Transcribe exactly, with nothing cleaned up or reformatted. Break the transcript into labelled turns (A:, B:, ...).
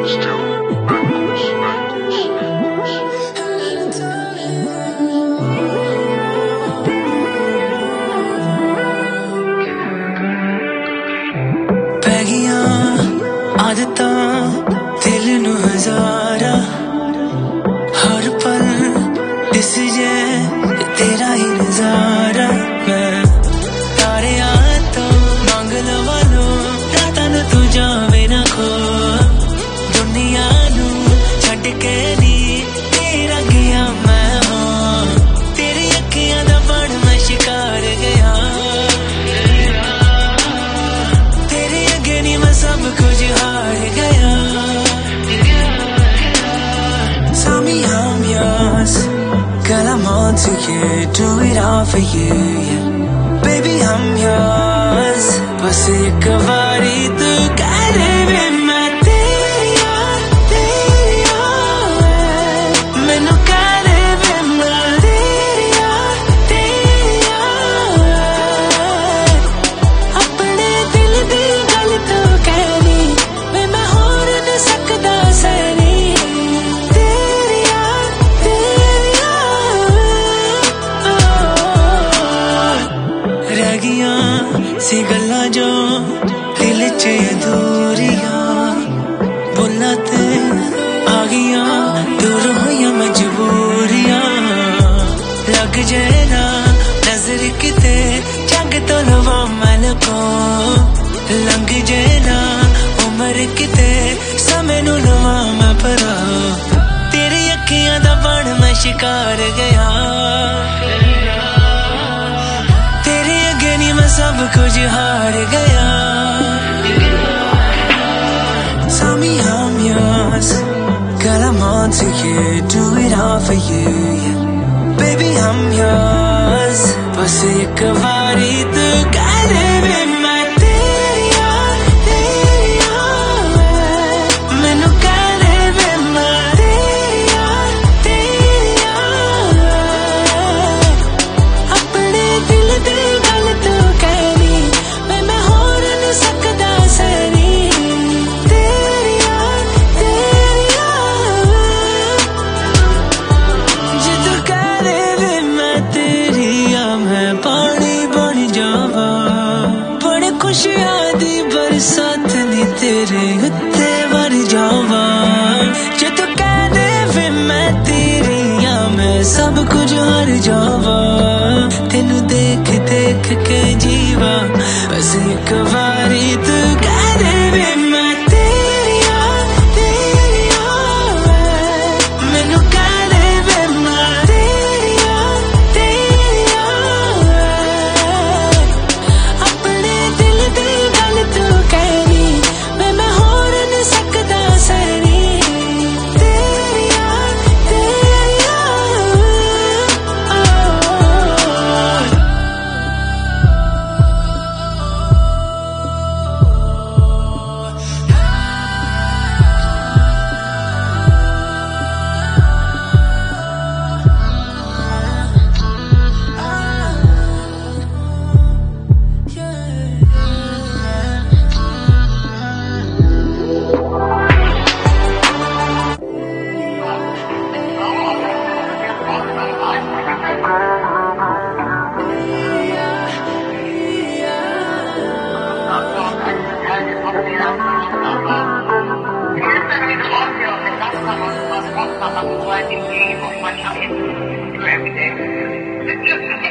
A: Still angles, angles, angles.
B: पैगियां आदतां दिल नू हजारा हर पल दिस जे तेरा ही नजारा मैं तारियां तो मंग लवा लो रातां नू तू जावे ना खो दुनिया नू छड्ड के नी तेरा गया मैं हो तेरी अखियां दा बण मैं शिकार गया तेरे अगे नी मैं सब कुछ हार गया Tell me I'm yours Girl I'm on to you Do it all for you yeah. Baby I'm yours बस एक बारी तू कह दे वे मैं तेरिया तेरिया मैनू कह दे वे मैं तेरिया तेरिया अपने दिल दी गल तू कहनी वे मैं होर नहीं सकदा सैनी तेरिया तेरिया रह गईयां सी गल्लां जो दिल च अधूरियां बोला ते आ गईयां दूर होइयां मजबूरियां लग जाए ना नजर किते जग तो लवा मन को लंघ जाए ना उम्र किते समय नू लवा मैं भरा तेरी अखियां दा बण मैं शिकार गया तेरे अगे नी मैं सब कुछ हार गया Tell me I'm yours Girl I'm on to you Do it all for you yeah. Baby I'm yours बस एक बारी तू कह दे वे मैं तेरिया तेरिया मैनू कह दे वे मैं तेरिया तेरिया अपने दिल दी गल तू कहनी वे मैं होर नहीं सकदा सैनी तेरिया तेरिया जे तू कह दे वे मैं तेरिया मैं पानी बन जावा बड़े खुशियां दी बरसात नी तेरे उत्ते वर जावा जे तू कह दे वे मैं तेरिया मैं सब कुछ हार जावा तेनू देख देख के जीवा बस एक बारी तू कह दे वे मैं तेरिया तेरिया मैनू कह दे वे मैं तेरिया तेरिया अपने दिल दी गल तू कहनी वे मैं होर नहीं सकदा सैनी तेरिया तेरिया
A: Every day.